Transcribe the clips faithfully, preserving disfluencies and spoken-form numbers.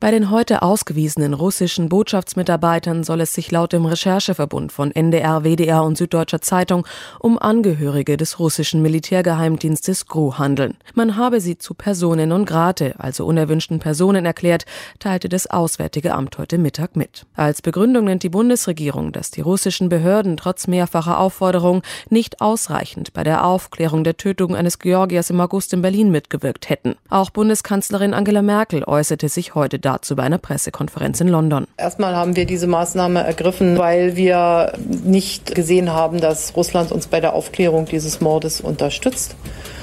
Bei den heute ausgewiesenen russischen Botschaftsmitarbeitern soll es sich laut dem Rechercheverbund von N D R, W D R und Süddeutscher Zeitung um Angehörige des russischen Militärgeheimdienstes G R U handeln. Man habe sie zu Personen non grate, also unerwünschten Personen, erklärt, teilte das Auswärtige Amt heute Mittag mit. Als Begründung nennt die Bundesregierung, dass die russischen Behörden trotz mehrfacher Aufforderung nicht ausreichend bei der Aufklärung der Tötung eines Georgiers im August in Berlin mitgewirkt hätten. Auch Bundeskanzlerin Angela Merkel äußerte sich heute dazu bei einer Pressekonferenz in London. Erstmal haben wir diese Maßnahme ergriffen, weil wir nicht gesehen haben, dass Russland uns bei der Aufklärung dieses Mordes unterstützt.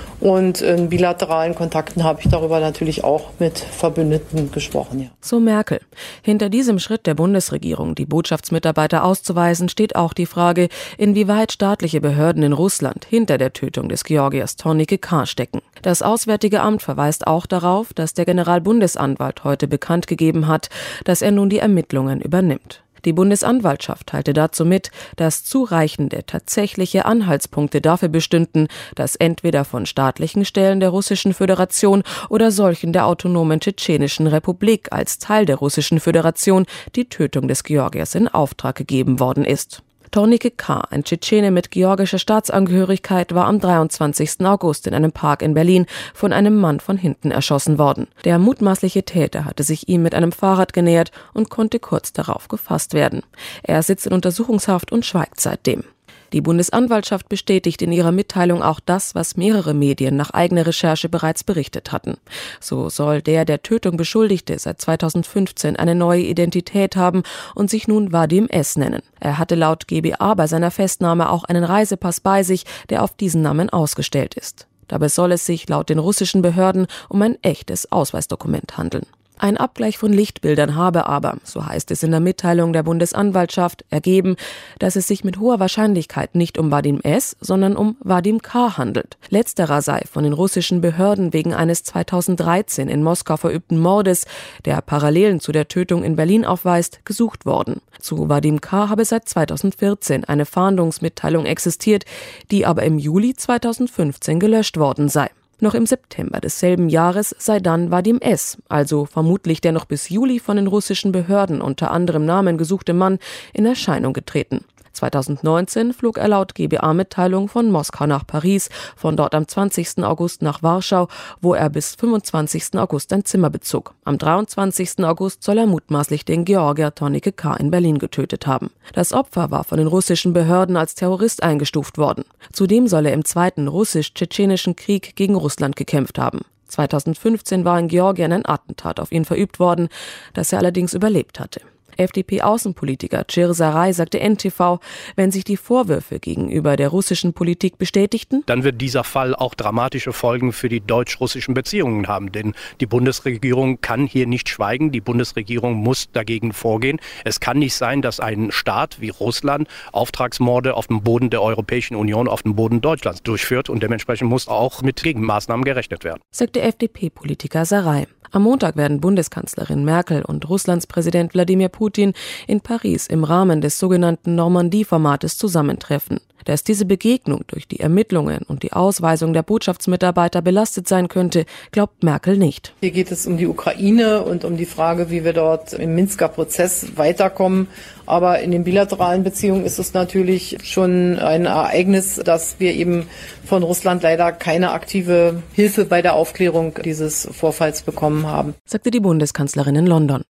Und in bilateralen Kontakten habe ich darüber natürlich auch mit Verbündeten gesprochen. Ja. So Merkel. Hinter diesem Schritt der Bundesregierung, die Botschaftsmitarbeiter auszuweisen, steht auch die Frage, inwieweit staatliche Behörden in Russland hinter der Tötung des Georgiers Tornike K. stecken. Das Auswärtige Amt verweist auch darauf, dass der Generalbundesanwalt heute bekannt gegeben hat, dass er nun die Ermittlungen übernimmt. Die Bundesanwaltschaft teilte dazu mit, dass zureichende tatsächliche Anhaltspunkte dafür bestünden, dass entweder von staatlichen Stellen der Russischen Föderation oder solchen der autonomen Tschetschenischen Republik als Teil der Russischen Föderation die Tötung des Georgiers in Auftrag gegeben worden ist. Tornike K., ein Tschetschene mit georgischer Staatsangehörigkeit, war am dreiundzwanzigsten August in einem Park in Berlin von einem Mann von hinten erschossen worden. Der mutmaßliche Täter hatte sich ihm mit einem Fahrrad genähert und konnte kurz darauf gefasst werden. Er sitzt in Untersuchungshaft und schweigt seitdem. Die Bundesanwaltschaft bestätigt in ihrer Mitteilung auch das, was mehrere Medien nach eigener Recherche bereits berichtet hatten. So soll der der Tötung Beschuldigte seit zweitausendfünfzehn eine neue Identität haben und sich nun Vadim S. nennen. Er hatte laut G B A bei seiner Festnahme auch einen Reisepass bei sich, der auf diesen Namen ausgestellt ist. Dabei soll es sich laut den russischen Behörden um ein echtes Ausweisdokument handeln. Ein Abgleich von Lichtbildern habe aber, so heißt es in der Mitteilung der Bundesanwaltschaft, ergeben, dass es sich mit hoher Wahrscheinlichkeit nicht um Vadim S., sondern um Vadim K. handelt. Letzterer sei von den russischen Behörden wegen eines zweitausenddreizehn in Moskau verübten Mordes, der Parallelen zu der Tötung in Berlin aufweist, gesucht worden. Zu Vadim K. habe seit zweitausendvierzehn eine Fahndungsmitteilung existiert, die aber im Juli zweitausendfünfzehn gelöscht worden sei. Noch im September desselben Jahres sei dann Vadim S., also vermutlich der noch bis Juli von den russischen Behörden unter anderem Namen gesuchte Mann, in Erscheinung getreten. zweitausendneunzehn flog er laut G B A-Mitteilung von Moskau nach Paris, von dort am zwanzigsten August nach Warschau, wo er bis fünfundzwanzigsten August ein Zimmer bezog. Am dreiundzwanzigsten August soll er mutmaßlich den Georgier Tornike K. in Berlin getötet haben. Das Opfer war von den russischen Behörden als Terrorist eingestuft worden. Zudem soll er im Zweiten russisch-tschetschenischen Krieg gegen Russland gekämpft haben. zweitausendfünfzehn war in Georgien ein Attentat auf ihn verübt worden, das er allerdings überlebt hatte. F D P-Außenpolitiker Cir Sarai sagte N T V, wenn sich die Vorwürfe gegenüber der russischen Politik bestätigten, dann wird dieser Fall auch dramatische Folgen für die deutsch-russischen Beziehungen haben. Denn die Bundesregierung kann hier nicht schweigen. Die Bundesregierung muss dagegen vorgehen. Es kann nicht sein, dass ein Staat wie Russland Auftragsmorde auf dem Boden der Europäischen Union, auf dem Boden Deutschlands durchführt. Und dementsprechend muss auch mit Gegenmaßnahmen gerechnet werden, sagte F D P-Politiker Sarai. Am Montag werden Bundeskanzlerin Merkel und Russlands Präsident Wladimir Putin in Paris im Rahmen des sogenannten Normandie-Formates zusammentreffen. Dass diese Begegnung durch die Ermittlungen und die Ausweisung der Botschaftsmitarbeiter belastet sein könnte, glaubt Merkel nicht. Hier geht es um die Ukraine und um die Frage, wie wir dort im Minsker Prozess weiterkommen. Aber in den bilateralen Beziehungen ist es natürlich schon ein Ereignis, dass wir eben von Russland leider keine aktive Hilfe bei der Aufklärung dieses Vorfalls bekommen haben, sagte die Bundeskanzlerin in London.